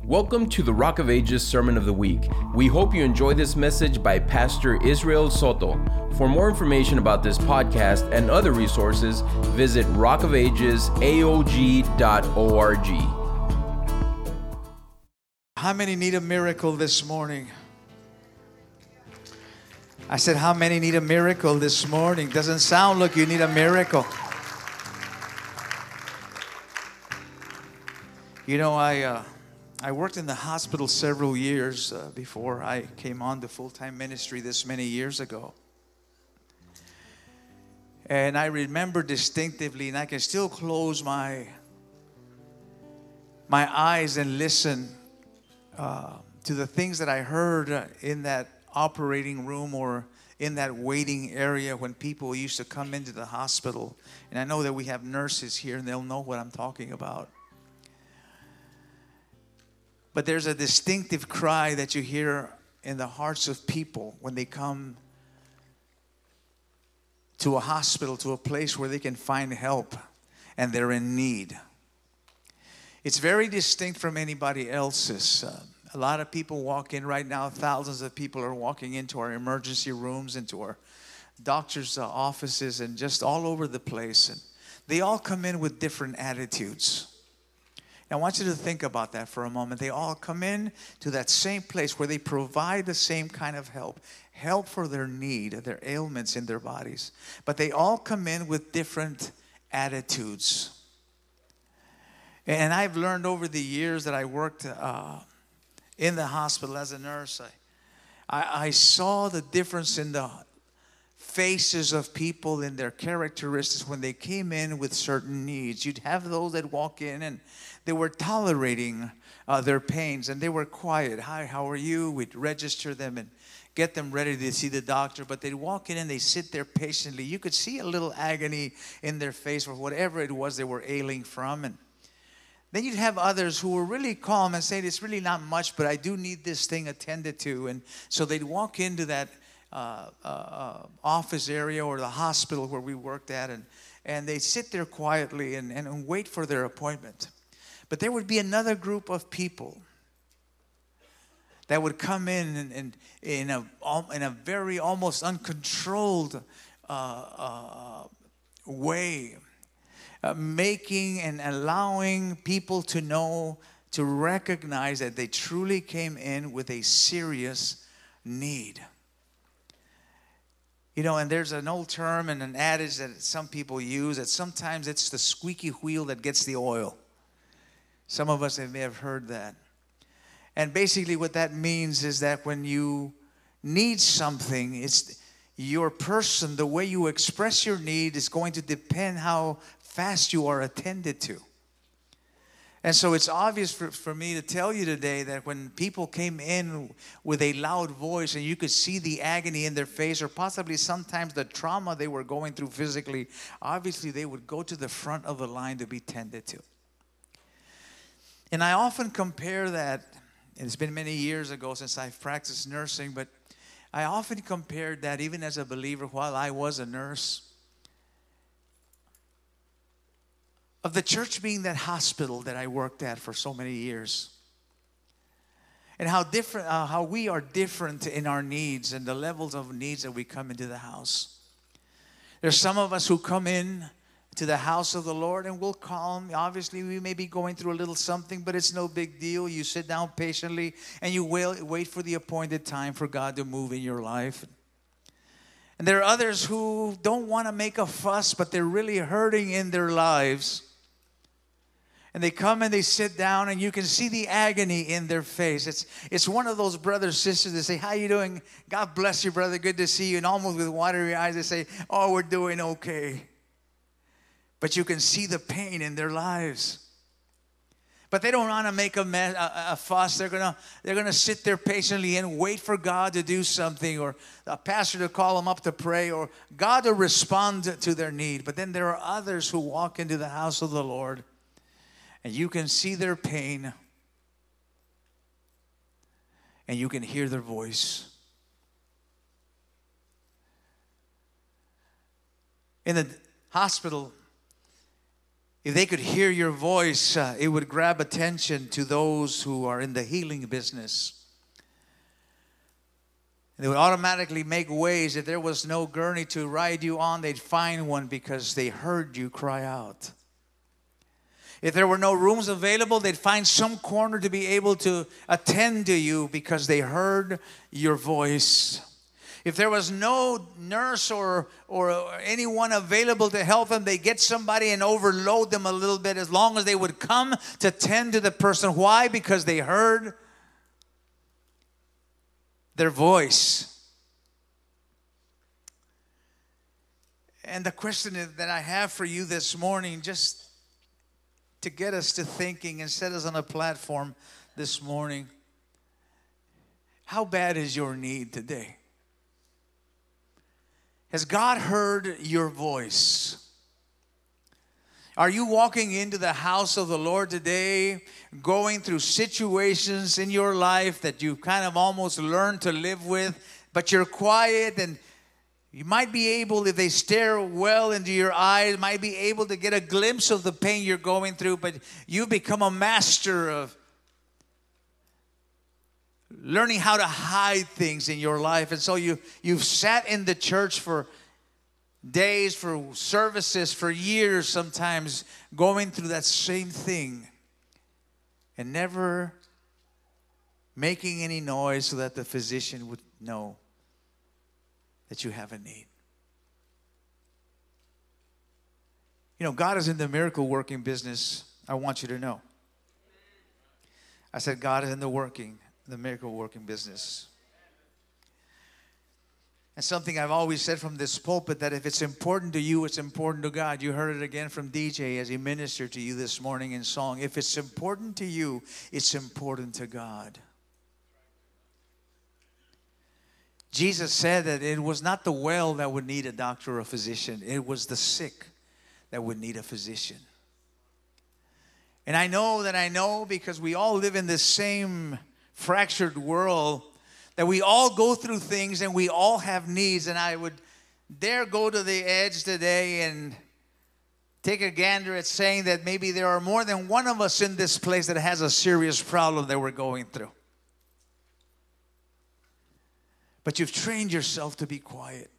Welcome to the Rock of Ages Sermon of the Week. We hope you enjoy this message by Pastor Israel Soto. For more information about this podcast and other resources, visit rockofagesaog.org. How many need a miracle this morning? I said, how many need a miracle this morning? Doesn't sound like you need a miracle. You know, I worked in the hospital several years before I came on to full-time ministry this many years ago. And I remember distinctively, and I can still close my eyes and listen to the things that I heard in that operating room or in that waiting area when people used to come into the hospital. And I know that we have nurses here and they'll know what I'm talking about. But there's a distinctive cry that you hear in the hearts of people when they come to a hospital, to a place where they can find help and they're in need. It's very distinct from anybody else's. A lot of people walk in right now. Thousands of people are walking into our emergency rooms, into our doctors' offices, and just all over the place. And they all come in with different attitudes. I want you to think about that for a moment. They all come in to that same place where they provide the same kind of help for their need, their ailments in their bodies. But they all come in with different attitudes. And I've learned over the years that I worked in the hospital as a nurse, I saw the difference in the faces of people and their characteristics when they came in with certain needs. You'd have those that walk in and they were tolerating their pains and they were quiet. Hi, how are you? We'd register them and get them ready to see the doctor, but they'd walk in and they sit there patiently. You could see a little agony in their face or whatever it was they were ailing from. And then you'd have others who were really calm and saying, it's really not much, but I do need this thing attended to. And so they'd walk into that office area or the hospital where we worked at, and they'd sit there quietly and wait for their appointment. But there would be another group of people that would come in a very almost uncontrolled way, making and allowing people to know, to recognize that they truly came in with a serious need. You know, and there's an old term and an adage that some people use that sometimes it's the squeaky wheel that gets the oil. Some of us may have heard that. And basically what that means is that when you need something, it's your person, the way you express your need is going to depend how fast you are attended to. And so it's obvious for me to tell you today that when people came in with a loud voice and you could see the agony in their face or possibly sometimes the trauma they were going through physically, obviously they would go to the front of the line to be tended to. And I often compare that, and it's been many years ago since I've practiced nursing, but I often compared that even as a believer while I was a nurse, of the church being that hospital that I worked at for so many years. And how we are different in our needs and the levels of needs that we come into the house. There's some of us who come in to the house of the Lord and we'll calm. Obviously, we may be going through a little something, but it's no big deal. You sit down patiently and you wait for the appointed time for God to move in your life. And there are others who don't want to make a fuss, but they're really hurting in their lives. And they come and they sit down and you can see the agony in their face. It's one of those brothers, sisters that say, how you doing? God bless you, brother. Good to see you. And almost with watery eyes, they say, oh, we're doing okay. But you can see the pain in their lives. But they don't want to make a fuss. They're gonna sit there patiently and wait for God to do something, or a pastor to call them up to pray, or God to respond to their need. But then there are others who walk into the house of the Lord, and you can see their pain, and you can hear their voice. In the hospital, If they could hear your voice, it would grab attention to those who are in the healing business. They would automatically make ways. If there was no gurney to ride you on, they'd find one because they heard you cry out. If there were no rooms available, they'd find some corner to be able to attend to you because they heard your voice. If there was no nurse or anyone available to help them, they get somebody and overload them a little bit, as long as they would come to tend to the person. Why? Because they heard their voice. And the question that I have for you this morning, just to get us to thinking and set us on a platform this morning, how bad is your need today? Has God heard your voice? Are you walking into the house of the Lord today, going through situations in your life that you kind of almost learned to live with, but you're quiet, and you might be able, if they stare well into your eyes, might be able to get a glimpse of the pain you're going through, but you've become a master of learning how to hide things in your life. And so you've sat in the church for days, for services, for years sometimes, going through that same thing and never making any noise so that the physician would know that you have a need. You know, God is in the miracle working business. I want you to know. I said God is in the miracle working business. And something I've always said from this pulpit, that if it's important to you, it's important to God. You heard it again from DJ as he ministered to you this morning in song. If it's important to you, it's important to God. Jesus said that it was not the well that would need a doctor or a physician. It was the sick that would need a physician. And I know because we all live in this same fractured world, that we all go through things and we all have needs. And I would dare go to the edge today and take a gander at saying that maybe there are more than one of us in this place that has a serious problem that we're going through. But you've trained yourself to be quiet.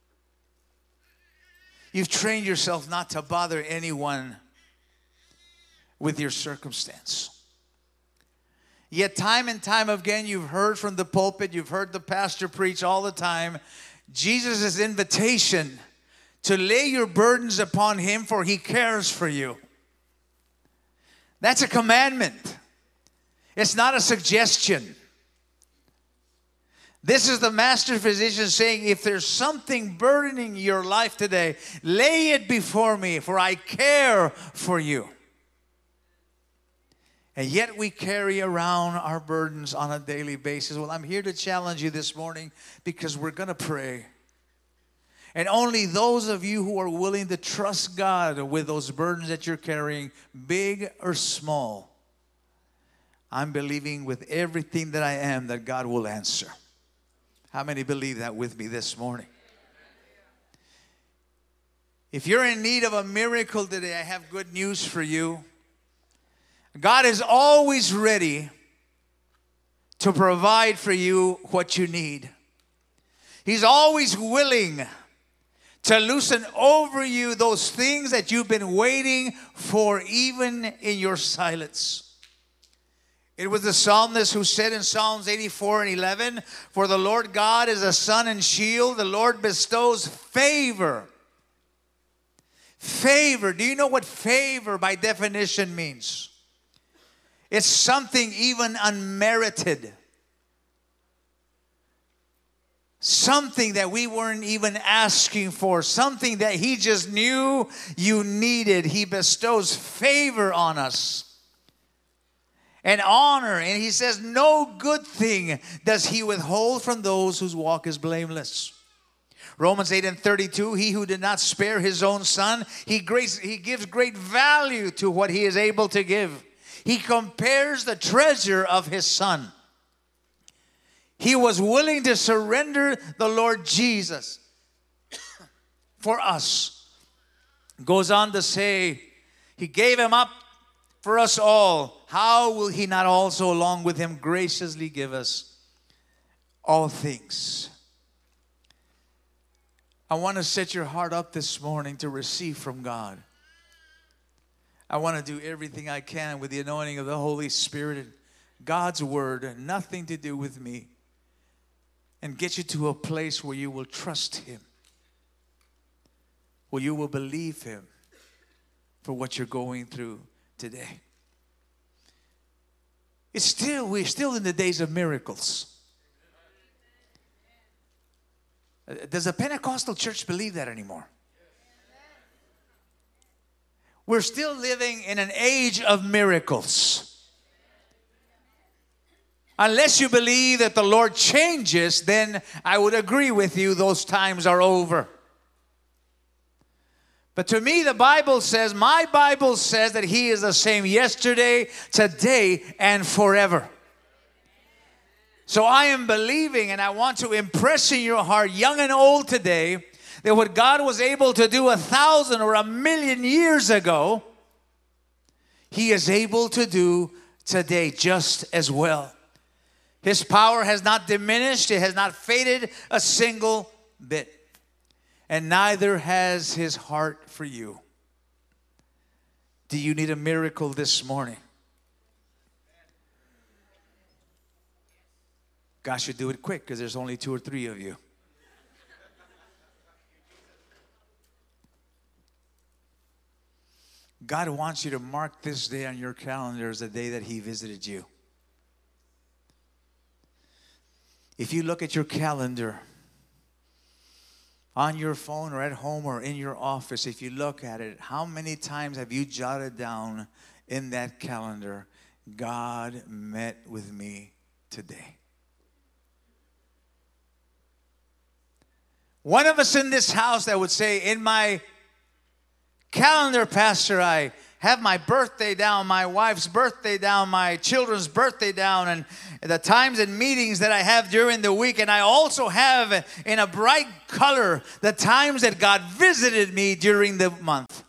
You've trained yourself not to bother anyone with your circumstance. Yet time and time again, you've heard from the pulpit, you've heard the pastor preach all the time, Jesus' invitation to lay your burdens upon him, for he cares for you. That's a commandment. It's not a suggestion. This is the master physician saying, if there's something burdening your life today, lay it before me, for I care for you. And yet we carry around our burdens on a daily basis. Well, I'm here to challenge you this morning because we're going to pray. And only those of you who are willing to trust God with those burdens that you're carrying, big or small, I'm believing with everything that I am that God will answer. How many believe that with me this morning? If you're in need of a miracle today, I have good news for you. God is always ready to provide for you what you need. He's always willing to loosen over you those things that you've been waiting for, even in your silence. It was the psalmist who said in Psalms 84:11, for the Lord God is a sun and shield. The Lord bestows favor. Favor. Do you know what favor by definition means? It's something even unmerited. Something that we weren't even asking for. Something that he just knew you needed. He bestows favor on us. And honor. And he says, no good thing does he withhold from those whose walk is blameless. Romans 8:32, he who did not spare his own son, he gives great value to what he is able to give. He compares the treasure of his son. He was willing to surrender the Lord Jesus for us. Goes on to say, He gave him up for us all. How will he not also along with him graciously give us all things? I want to set your heart up this morning to receive from God. I want to do everything I can with the anointing of the Holy Spirit and God's Word, nothing to do with me, and get you to a place where you will trust Him, where you will believe Him for what you're going through today. We're still in the days of miracles. Does the Pentecostal church believe that anymore? We're still living in an age of miracles. Unless you believe that the Lord changes, then I would agree with you, those times are over. But to me, the Bible says, my Bible says that He is the same yesterday, today, and forever. So I am believing, and I want to impress in your heart, young and old today, that what God was able to do 1,000 or 1,000,000 years ago, He is able to do today just as well. His power has not diminished. It has not faded a single bit. And neither has His heart for you. Do you need a miracle this morning? God should do it quick because there's only 2 or 3 of you. God wants you to mark this day on your calendar as the day that He visited you. If you look at your calendar on your phone or at home or in your office, if you look at it, how many times have you jotted down in that calendar, God met with me today? One of us in this house that would say, in my calendar, Pastor, I have my birthday down, my wife's birthday down, my children's birthday down, and the times and meetings that I have during the week. And I also have in a bright color the times that God visited me during the month.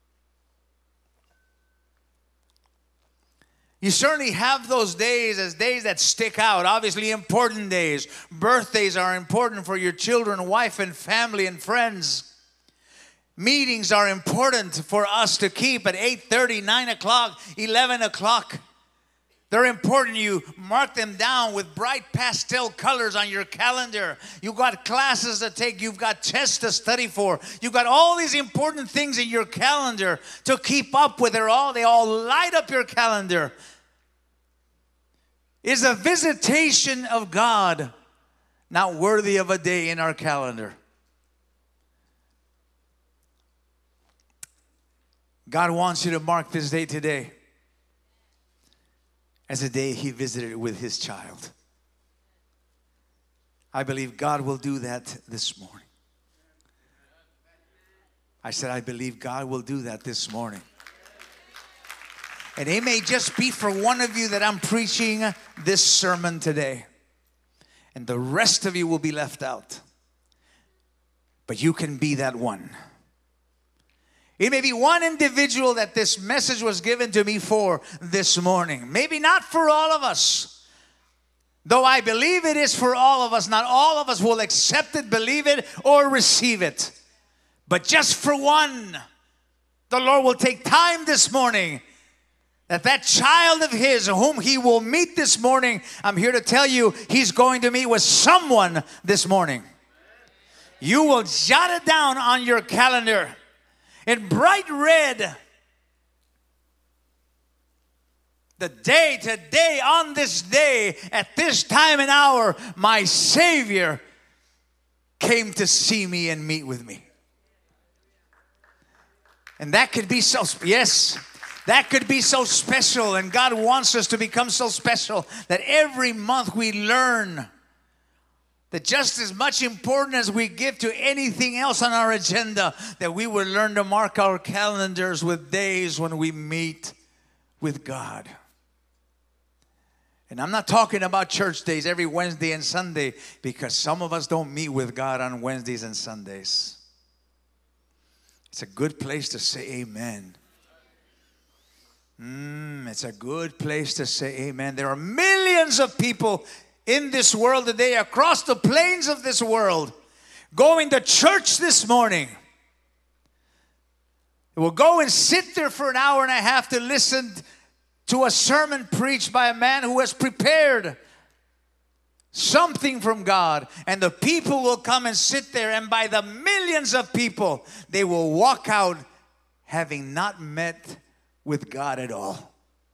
You certainly have those days as days that stick out. Obviously important days. Birthdays are important for your children, wife and family and friends. Meetings are important for us to keep at 8:30, 9 o'clock, 11 o'clock. They're important. You mark them down with bright pastel colors on your calendar. You've got classes to take. You've got tests to study for. You've got all these important things in your calendar to keep up with. They all light up your calendar. Is a visitation of God not worthy of a day in our calendar? God wants you to mark this day today as a day He visited with His child. I believe God will do that this morning. I said, I believe God will do that this morning. And it may just be for one of you that I'm preaching this sermon today. And the rest of you will be left out. But you can be that one. It may be one individual that this message was given to me for this morning. Maybe not for all of us. Though I believe it is for all of us, not all of us will accept it, believe it, or receive it. But just for one, the Lord will take time this morning that child of His whom He will meet this morning, I'm here to tell you, He's going to meet with someone this morning. You will jot it down on your calendar in bright red. The day, today, on this day, at this time and hour, my Savior came to see me and meet with me. And that could be so, yes, that could be so special. And God wants us to become so special that every month we learn that just as much important as we give to anything else on our agenda, that we will learn to mark our calendars with days when we meet with God. And I'm not talking about church days every Wednesday and Sunday, because some of us don't meet with God on Wednesdays and Sundays. It's a good place to say amen. It's a good place to say amen. There are millions of people in this world today, across the plains of this world, going to church this morning. They will go and sit there for an hour and a half to listen to a sermon preached by a man who has prepared something from God. And the people will come and sit there, and by the millions of people, they will walk out having not met with God at all.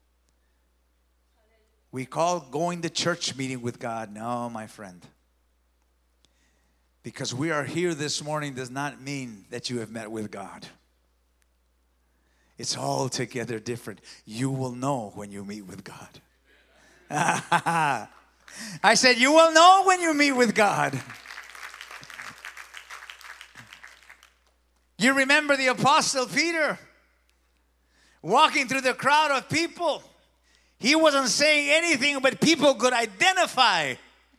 We call going to church meeting with God. No, my friend. Because we are here this morning does not mean that you have met with God. It's altogether different. You will know when you meet with God. I said, you will know when you meet with God. You remember the Apostle Peter walking through the crowd of people. He wasn't saying anything, but people could identify.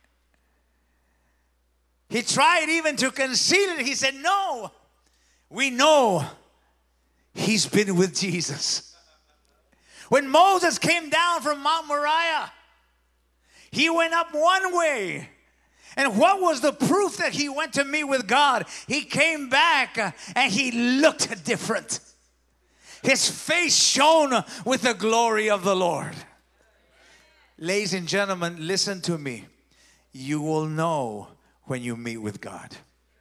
He tried even to conceal it. He said, no, we know he's been with Jesus. When Moses came down from Mount Moriah, he went up one way. And what was the proof that he went to meet with God? He came back and he looked different. His face shone with the glory of the Lord. Ladies and gentlemen, listen to me. You will know when you meet with God.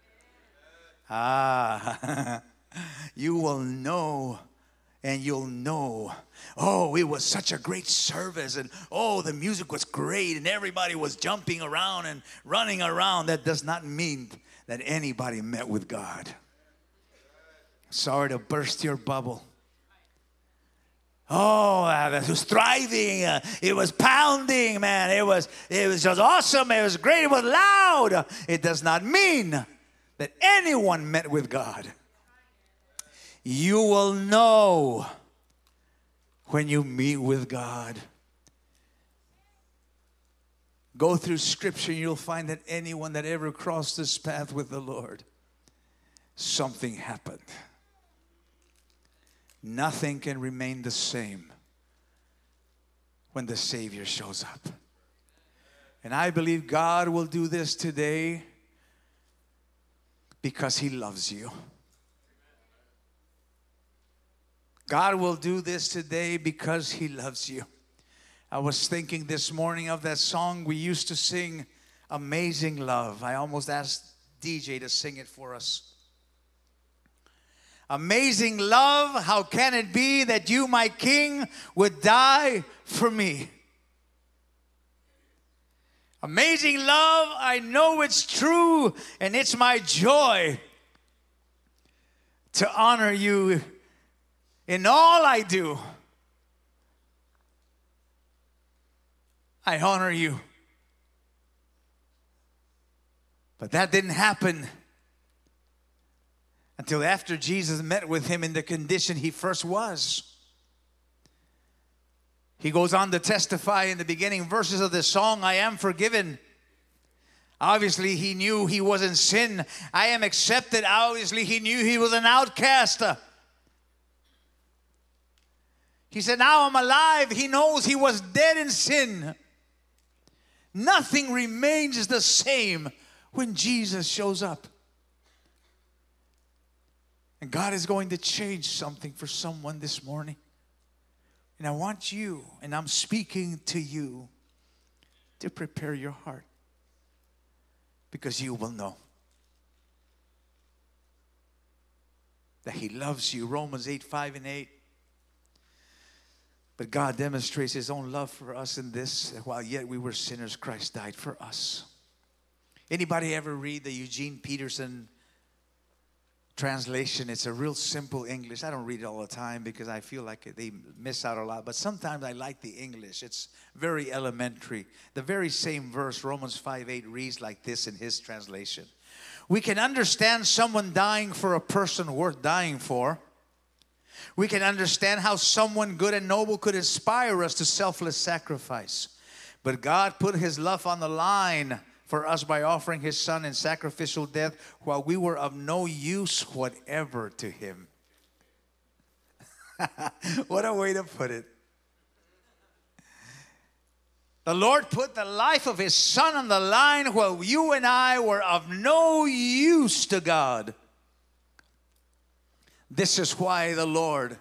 You will know, and you'll know. Oh, it was such a great service, and oh, the music was great, and everybody was jumping around and running around. That does not mean that anybody met with God. Sorry to burst your bubble. Oh, it was thriving. It was pounding, man. It was just awesome. It was great. It was loud. It does not mean that anyone met with God. You will know when you meet with God. Go through Scripture and you'll find that anyone that ever crossed this path with the Lord, something happened. Nothing can remain the same when the Savior shows up. And I believe God will do this today because He loves you. God will do this today because He loves you. I was thinking this morning of that song we used to sing, Amazing Love. I almost asked DJ to sing it for us. Amazing love, how can it be that you, my King, would die for me? Amazing love, I know it's true, and it's my joy to honor you in all I do. I honor you. But that didn't happen until after Jesus met with him in the condition he first was. He goes on to testify in the beginning verses of the song, I am forgiven. Obviously, he knew he was in sin. I am accepted. Obviously, he knew he was an outcast. He said, now I'm alive. He knows he was dead in sin. Nothing remains the same when Jesus shows up. And God is going to change something for someone this morning. And I want you, and I'm speaking to you, to prepare your heart. Because you will know that He loves you. Romans 8:5-8. But God demonstrates His own love for us in this, that while yet we were sinners, Christ died for us. Anybody ever read the Eugene Peterson translation? It's a real simple English. I don't read it all the time because I feel like they miss out a lot. But sometimes I like the English. It's very elementary. The very same verse, Romans 5:8, reads like this in his translation. We can understand someone dying for a person worth dying for. We can understand how someone good and noble could inspire us to selfless sacrifice. But God put His love on the line for us by offering His Son in sacrificial death while we were of no use whatever to Him. What a way to put it. The Lord put the life of His Son on the line while you and I were of no use to God. This is why the Lord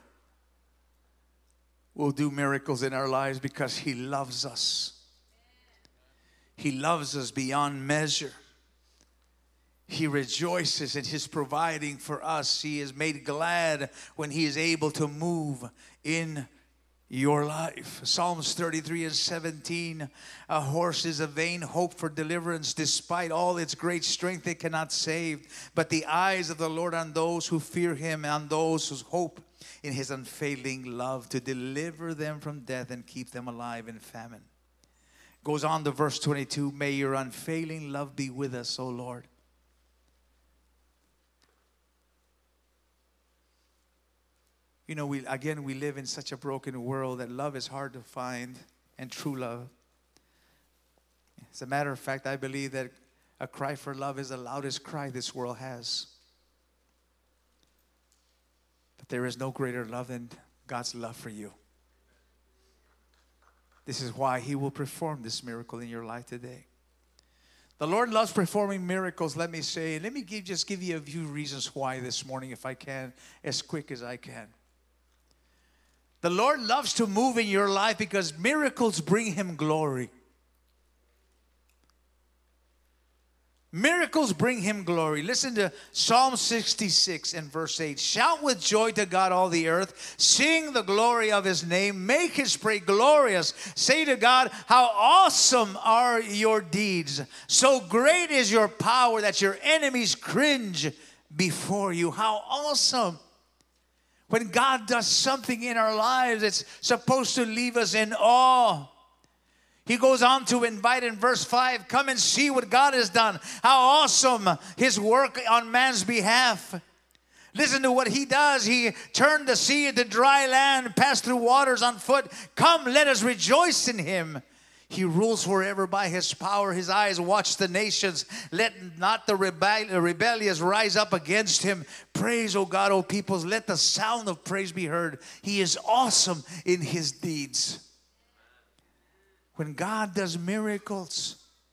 will do miracles in our lives, because He loves us. He loves us beyond measure. He rejoices in His providing for us. He is made glad when He is able to move in your life. Psalms 33:17, a horse is a vain hope for deliverance. Despite all its great strength, it cannot save. But the eyes of the Lord on those who fear Him, on those who hope in His unfailing love, to deliver them from death and keep them alive in famine. Goes on to verse 22, may your unfailing love be with us, O Lord. You know, we live in such a broken world that love is hard to find, and true love. As a matter of fact, I believe that a cry for love is the loudest cry this world has. But there is no greater love than God's love for you. This is why He will perform this miracle in your life today. The Lord loves performing miracles, let me say. Let me just give you a few reasons why this morning, if I can, as quick as I can. The Lord loves to move in your life because miracles bring Him glory. Miracles bring Him glory. Listen to Psalm 66 and verse 8. Shout with joy to God, all the earth. Sing the glory of His name. Make His praise glorious. Say to God, how awesome are your deeds. So great is your power that your enemies cringe before you. How awesome. When God does something in our lives, it's supposed to leave us in awe. He goes on to invite in verse 5, come and see what God has done. How awesome His work on man's behalf. Listen to what He does. He turned the sea into dry land, passed through waters on foot. Come, let us rejoice in Him. He rules forever by His power. His eyes watch the nations. Let not the rebellious rise up against Him. Praise, O God, O peoples. Let the sound of praise be heard. He is awesome in His deeds. When God does miracles,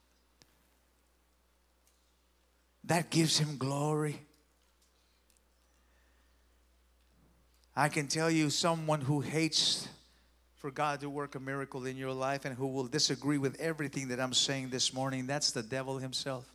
that gives Him glory. I can tell you, someone who hates for God to work a miracle in your life and who will disagree with everything that I'm saying this morning, that's the devil himself.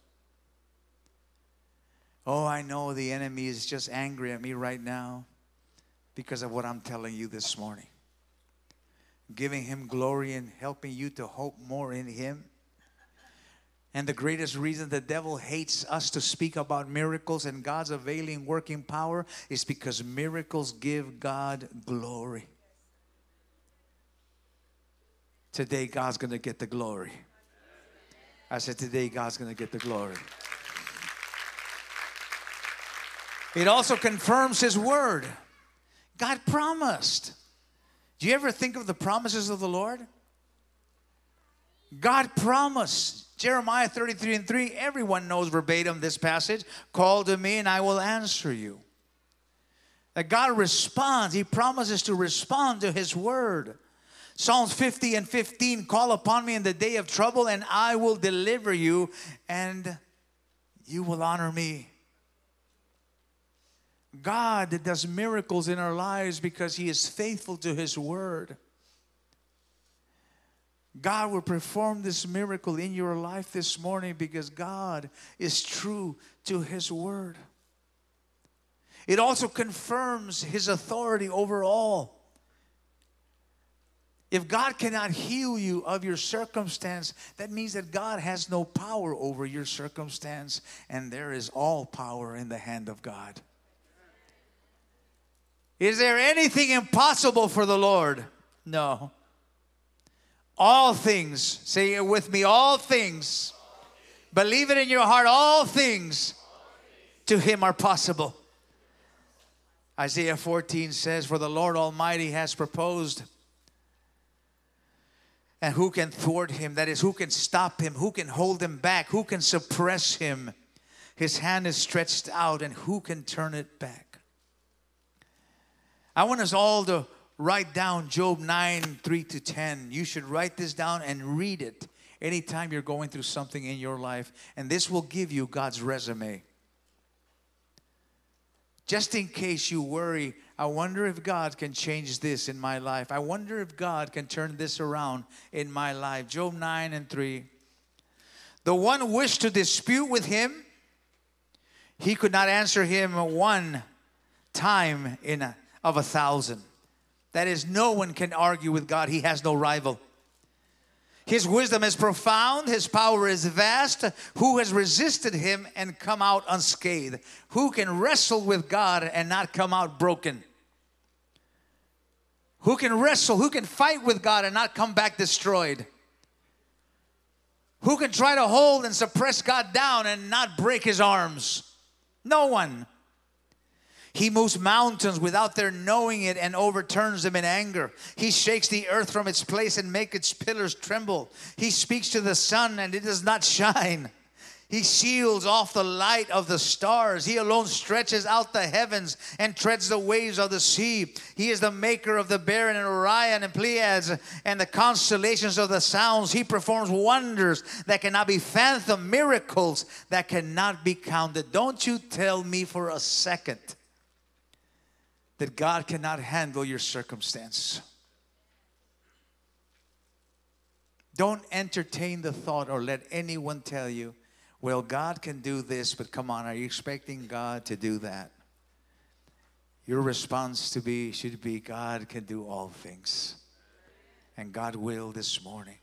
Oh, I know the enemy is just angry at me right now because of what I'm telling you this morning. Giving him glory and helping you to hope more in Him. And the greatest reason the devil hates us to speak about miracles and God's availing working power is because miracles give God glory. Today, God's going to get the glory. I said, today, God's going to get the glory. It also confirms His word. God promised. Do you ever think of the promises of the Lord? God promised. Jeremiah 33:3, everyone knows verbatim this passage. Call to me and I will answer you. That God responds. He promises to respond to His word. Psalms 50:15, call upon me in the day of trouble and I will deliver you and you will honor me. God does miracles in our lives because He is faithful to His word. God will perform this miracle in your life this morning because God is true to His word. It also confirms His authority over all. If God cannot heal you of your circumstance, that means that God has no power over your circumstance, and there is all power in the hand of God. Is there anything impossible for the Lord? No. All things, say it with me, all things. Believe it in your heart, all things to Him are possible. Isaiah 14 says, for the Lord Almighty has proposed. And who can thwart Him? That is, who can stop Him? Who can hold Him back? Who can suppress Him? His hand is stretched out, and who can turn it back? I want us all to write down Job 9, 3-10. You should write this down and read it anytime you're going through something in your life. And this will give you God's resume. Just in case you worry, I wonder if God can change this in my life. I wonder if God can turn this around in my life. Job 9 and 3. The one wished to dispute with him. He could not answer him one time of 1,000. That is, no one can argue with God. He has no rival. His wisdom is profound. His power is vast. Who has resisted him and come out unscathed? Who can wrestle with God and not come out broken? Who can wrestle? Who can fight with God and not come back destroyed? Who can try to hold and suppress God down and not break his arms? No one. He moves mountains without their knowing it and overturns them in anger. He shakes the earth from its place and makes its pillars tremble. He speaks to the sun and it does not shine. He shields off the light of the stars. He alone stretches out the heavens and treads the waves of the sea. He is the maker of the Bear and Orion and Pleiades and the constellations of the sounds. He performs wonders that cannot be fathomed, miracles that cannot be counted. Don't you tell me for a second that God cannot handle your circumstance. Don't entertain the thought or let anyone tell you, well, God can do this, but come on, are you expecting God to do that? Your response should be, God can do all things. And God will this morning.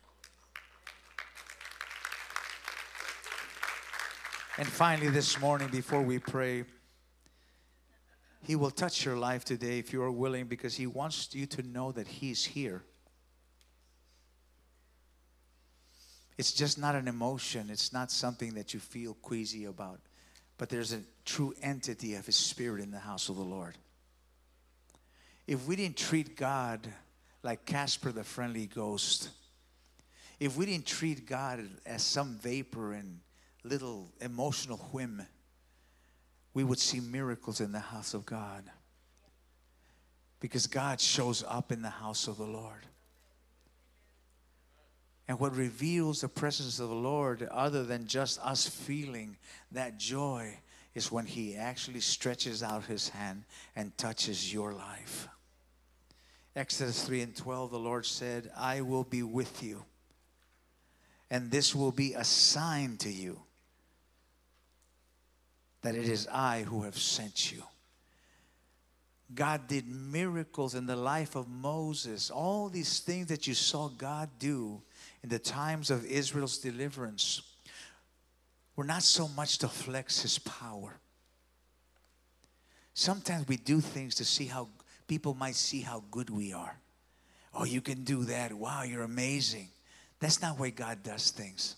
And finally this morning, before we pray, He will touch your life today if you are willing, because He wants you to know that He's here. It's just not an emotion. It's not something that you feel queasy about. But there's a true entity of His Spirit in the house of the Lord. If we didn't treat God like Casper the Friendly Ghost, if we didn't treat God as some vapor and little emotional whim, we would see miracles in the house of God. Because God shows up in the house of the Lord. And what reveals the presence of the Lord, other than just us feeling that joy, is when He actually stretches out His hand and touches your life. Exodus 3:12, the Lord said, I will be with you, and this will be a sign to you that it is I who have sent you. God did miracles in the life of Moses. All these things that you saw God do in the times of Israel's deliverance were not so much to flex His power. Sometimes we do things to see how people might see how good we are. Oh, you can do that. Wow, you're amazing. That's not why God does things.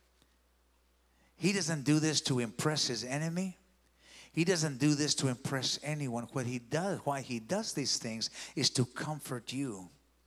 He doesn't do this to impress His enemy. He doesn't do this to impress anyone. What He does, why He does these things, is to comfort you.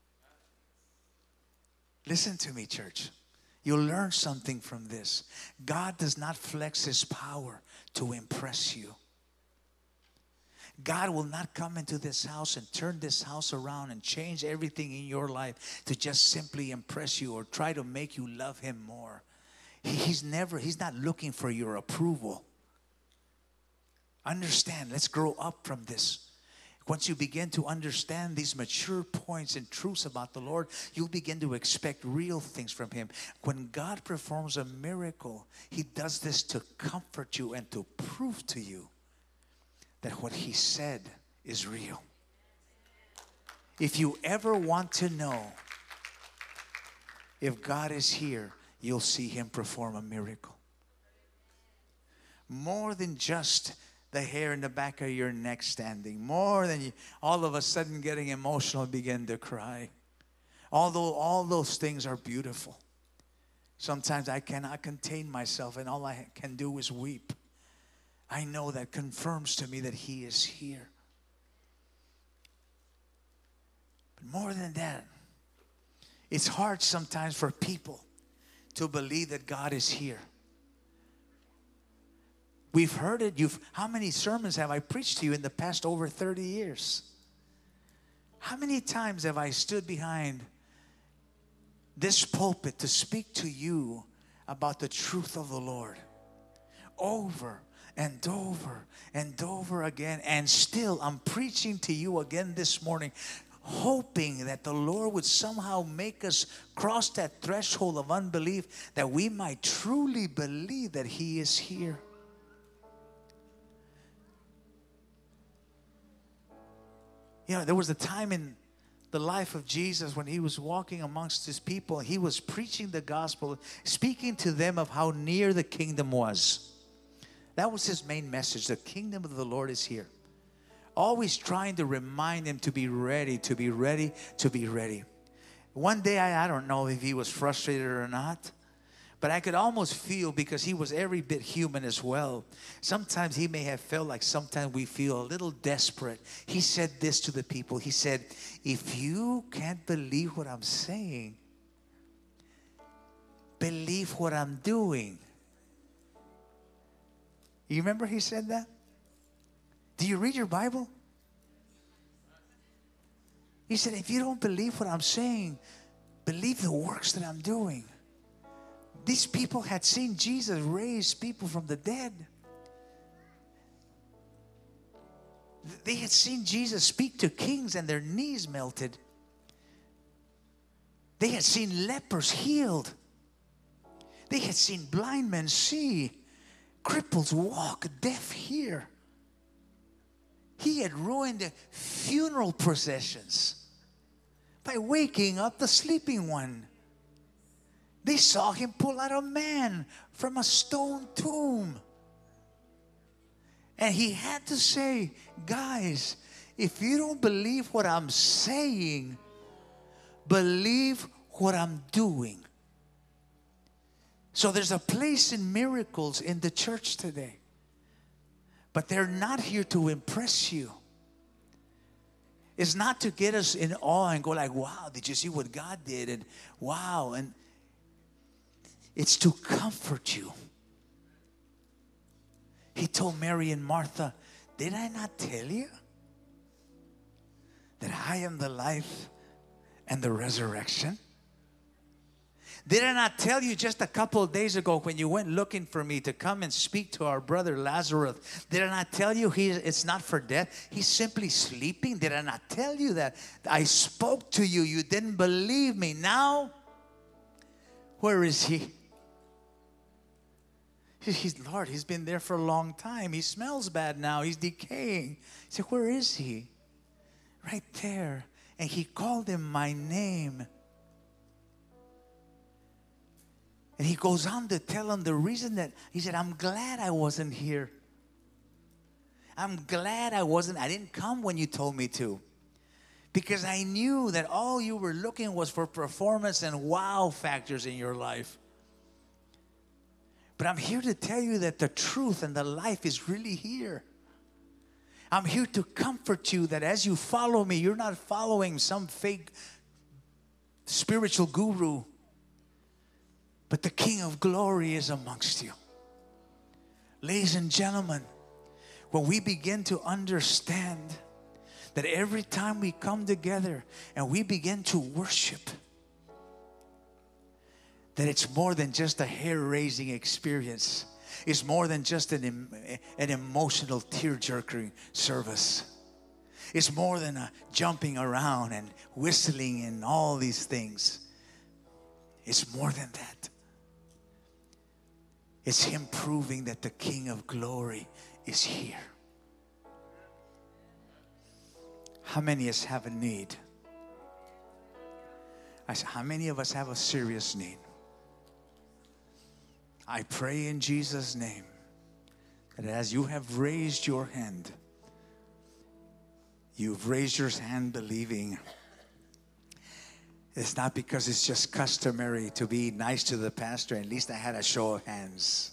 Listen to me, church. You'll learn something from this. God does not flex His power to impress you. God will not come into this house and turn this house around and change everything in your life to just simply impress you or try to make you love Him more. He's not looking for your approval. Understand, let's grow up from this. Once you begin to understand these mature points and truths about the Lord, you'll begin to expect real things from Him. When God performs a miracle, He does this to comfort you and to prove to you that what He said is real. If you ever want to know if God is here, you'll see Him perform a miracle. More than just the hair in the back of your neck standing. More than you all of a sudden getting emotional and begin to cry. Although all those things are beautiful. Sometimes I cannot contain myself and all I can do is weep. I know that confirms to me that He is here. But more than that, it's hard sometimes for people to believe that God is here. We've heard it. How many sermons have I preached to you in the past over 30 years? How many times have I stood behind this pulpit to speak to you about the truth of the Lord? Over and over and over again. And still, I'm preaching to you again this morning, hoping that the Lord would somehow make us cross that threshold of unbelief, that we might truly believe that He is here. You know, there was a time in the life of Jesus when He was walking amongst His people. He was preaching the gospel, speaking to them of how near the kingdom was. That was His main message. The kingdom of the Lord is here. Always trying to remind them to be ready, to be ready, to be ready. One day, I don't know if He was frustrated or not, but I could almost feel, because He was every bit human as well. Sometimes He may have felt like sometimes we feel a little desperate. He said this to the people. He said, if you can't believe what I'm saying, believe what I'm doing. You remember He said that? Do you read your Bible? He said, if you don't believe what I'm saying, believe the works that I'm doing. These people had seen Jesus raise people from the dead. They had seen Jesus speak to kings and their knees melted. They had seen lepers healed. They had seen blind men see, cripples walk, deaf hear. He had ruined the funeral processions by waking up the sleeping one. They saw Him pull out a man from a stone tomb. And He had to say, guys, if you don't believe what I'm saying, believe what I'm doing. So there's a place in miracles in the church today. But they're not here to impress you. It's not to get us in awe and go like, wow, did you see what God did? And wow. And it's to comfort you. He told Mary and Martha, did I not tell you that I am the life and the resurrection? Did I not tell you just a couple of days ago when you went looking for me to come and speak to our brother Lazarus? Did I not tell you it's not for death? He's simply sleeping. Did I not tell you that? I spoke to you. You didn't believe me. Now, where is he? Lord, he's been there for a long time. He smells bad now. He's decaying. He said, where is he? Right there. And he called him my name. And he goes on to tell him the reason that, he said, I'm glad I wasn't here. I'm glad I didn't come when you told me to. Because I knew that all you were looking was for performance and wow factors in your life. But I'm here to tell you that the truth and the life is really here. I'm here to comfort you that as you follow me, you're not following some fake spiritual guru. But the King of Glory is amongst you. Ladies and gentlemen, when we begin to understand that every time we come together and we begin to worship, that it's more than just a hair-raising experience. It's more than just an emotional tear-jerking service. It's more than a jumping around and whistling and all these things. It's more than that. It's Him proving that the King of Glory is here. How many of us have a need? I said, how many of us have a serious need? I pray in Jesus' name that as you have raised your hand, you've raised your hand believing. It's not because it's just customary to be nice to the pastor. At least I had a show of hands.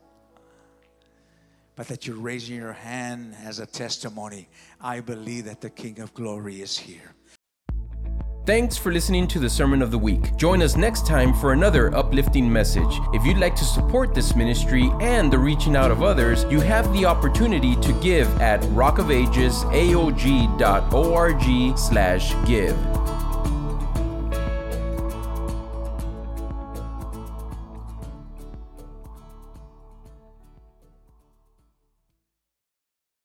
But that you're raising your hand as a testimony. I believe that the King of Glory is here. Thanks for listening to the Sermon of the Week. Join us next time for another uplifting message. If you'd like to support this ministry and the reaching out of others, you have the opportunity to give at rockofagesaog.org/give.